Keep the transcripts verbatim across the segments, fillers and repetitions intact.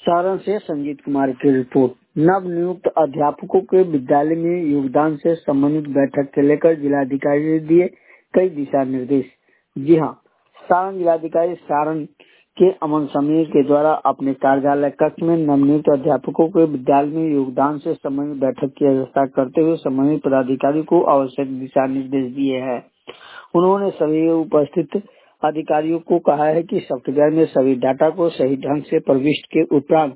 सारण से संजीत कुमार की रिपोर्ट। नव नियुक्त अध्यापकों के विद्यालय में योगदान से संबंधित बैठक के लेकर जिलाधिकारी ने दिए कई दिशा निर्देश। जी हाँ, सारण जिलाधिकारी सारण के अमन समीर के द्वारा अपने कार्यालय कक्ष में नवनियुक्त अध्यापकों के विद्यालय में योगदान से संबंधित बैठक की व्यवस्था करते हुए संबंधित पदाधिकारी को आवश्यक दिशा निर्देश दिए हैं। उन्होंने सभी उपस्थित अधिकारियों को कहा है कि सॉफ्टवेयर में सभी डाटा को सही ढंग से प्रविष्ट के उपरांत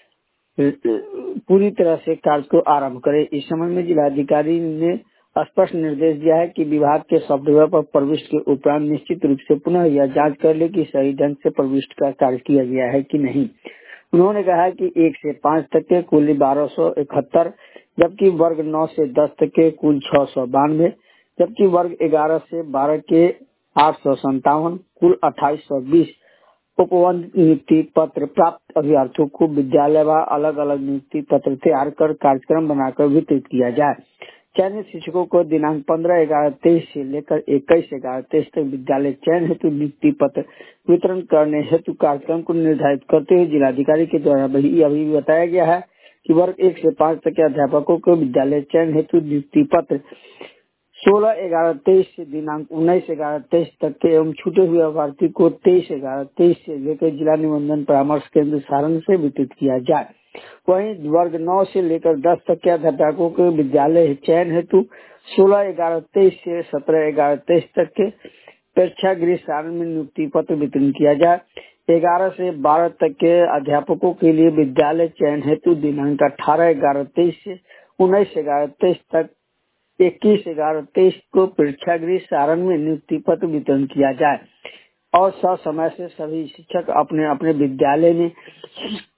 पूरी तरह से कार्य को आरंभ करें। इस संबंध में जिलाधिकारी ने स्पष्ट निर्देश दिया है कि विभाग के सॉफ्टवेयर पर प्रविष्ट के उपरांत निश्चित रूप से पुनः यह जांच कर ले कि सही ढंग से प्रविष्ट का कार्य किया गया है कि नहीं। उन्होंने कहा है कि एक से पाँच तक के कुल बारह सौ इकहत्तर, जबकि वर्ग नौ से दस तक के कुल छह सौ बानवे, जबकि वर्ग ग्यारह से बारह के आठ सौ संतावन, कुल अट्ठाईस सौ बीस उपबंध नियुक्ति पत्र प्राप्त अभ्यर्थियों को विद्यालय व अलग अलग नियुक्ति पत्र तैयार कर कार्यक्रम बनाकर वितरित किया जाए। चयनित शिक्षकों को दिनांक पंद्रह ग्यारह तेईस से लेकर इक्कीस ग्यारह तेईस तक विद्यालय चयन हेतु नियुक्ति पत्र वितरण करने हेतु कार्यक्रम को निर्धारित करते हुए जिलाधिकारी के द्वारा यह भी बताया गया है कि वर्ग एक से पाँच तक के अध्यापकों को विद्यालय चयन हेतु नियुक्ति पत्र सोलह ग्यारह तेईस से दिनांक उन्नीस ग्यारह तेईस तक के एवं छूटे हुए अभ्यर्थी को तेईस ग्यारह तेईस से लेकर जिला निबंधन परामर्श केंद्र सारण से वितरित किया जाए। वहीं वर्ग नौ से लेकर दस तक के अध्यापकों के विद्यालय चयन हेतु सोलह ग्यारह तेईस से सत्रह ग्यारह तेईस तक के प्रेक्षागृह सारण में नियुक्ति पत्र वितरण किया जाए। ग्यारह से बारह तक के अध्यापकों के लिए विद्यालय चयन हेतु दिनांक अठारह ग्यारह तेईस से उन्नीस ग्यारह तेईस तक इक्कीस ग्यारह तेईस को प्रेक्षागृह सारण में नियुक्ति पत्र वितरण किया जाए और समय से सभी शिक्षक अपने अपने विद्यालय में